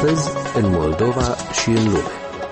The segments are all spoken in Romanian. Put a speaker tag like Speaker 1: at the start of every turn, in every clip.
Speaker 1: Astăzi, în Moldova și în lume.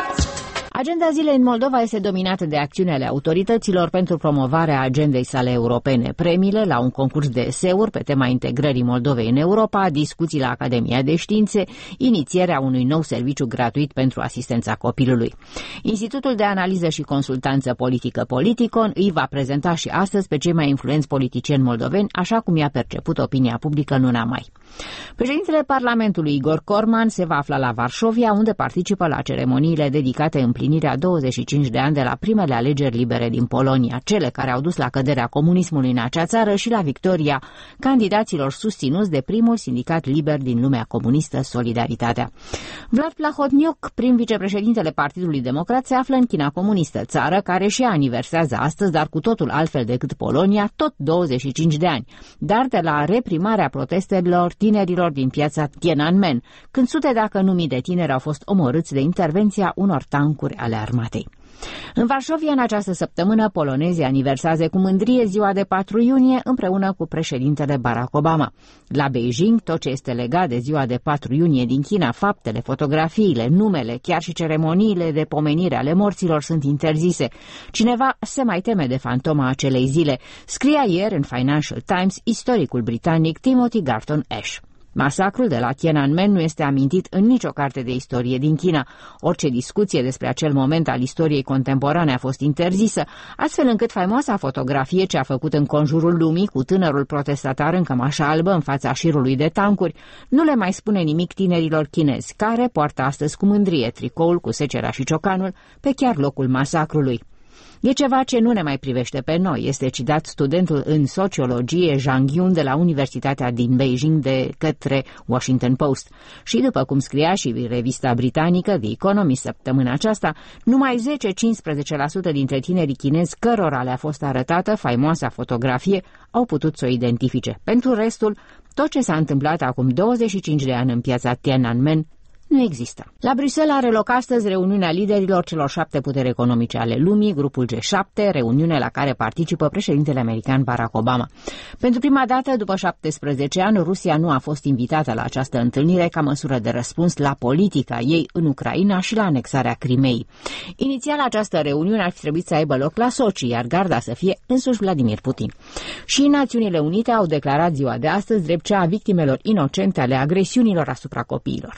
Speaker 2: Agenda zilei în Moldova este dominată de acțiunile autorităților pentru promovarea agendei sale europene, premiile la un concurs de eseuri pe tema integrării Moldovei în Europa, discuții la Academia de Științe, inițierea unui nou serviciu gratuit pentru asistența copilului. Institutul de Analiză și Consultanță Politică Politicon îi va prezenta și astăzi pe cei mai influenți politicieni moldoveni, așa cum i-a perceput opinia publică în luna mai. Președintele Parlamentului Igor Corman se va afla la Varșovia, unde participă la ceremoniile dedicate împlinirea 25 de ani de la primele alegeri libere din Polonia, cele care au dus la căderea comunismului în acea țară și la victoria candidaților susținuți de primul sindicat liber din lumea comunistă, Solidaritatea. Vlad Plahotniuc, prim vicepreședintele Partidului Democrat, se află în China comunistă, țară care și aniversează astăzi, dar cu totul altfel decât Polonia, tot 25 de ani, dar de la reprimarea protestelor tinerilor din piața Tiananmen, când sute, dacă nu mii de tineri au fost omorâți de intervenția unor tancuri ale armatei. În Varșovia, în această săptămână, polonezii aniversează cu mândrie ziua de 4 iunie împreună cu președintele Barack Obama. La Beijing, tot ce este legat de ziua de 4 iunie din China, faptele, fotografiile, numele, chiar și ceremoniile de pomenire ale morților sunt interzise. Cineva se mai teme de fantoma acelei zile, scria ieri în Financial Times istoricul britanic Timothy Garton Ash. Masacrul de la Tiananmen nu este amintit în nicio carte de istorie din China. Orice discuție despre acel moment al istoriei contemporane a fost interzisă, astfel încât faimoasa fotografie ce a făcut în conjurul lumii cu tânărul protestatar în cămașă albă în fața șirului de tancuri nu le mai spune nimic tinerilor chinezi, care poartă astăzi cu mândrie tricoul cu secera și ciocanul pe chiar locul masacrului. E ceva ce nu ne mai privește pe noi, este citat studentul în sociologie Zhang Yun de la Universitatea din Beijing de către Washington Post. Și după cum scria și revista britanică The Economist săptămâna aceasta, numai 10-15% dintre tinerii chinezi cărora le-a fost arătată faimoasa fotografie au putut să o identifice. Pentru restul, tot ce s-a întâmplat acum 25 de ani în piața Tiananmen nu există. La Bruxelles are loc astăzi reuniunea liderilor celor 7 puteri economice ale lumii, grupul G7, reuniune la care participă președintele american Barack Obama. Pentru prima dată, după 17 ani, Rusia nu a fost invitată la această întâlnire ca măsură de răspuns la politica ei în Ucraina și la anexarea Crimeei. Inițial, această reuniune ar fi trebuit să aibă loc la Sochi, iar garda să fie însuși Vladimir Putin. Și Națiunile Unite au declarat ziua de astăzi drept cea a victimelor inocente ale agresiunilor asupra copiilor.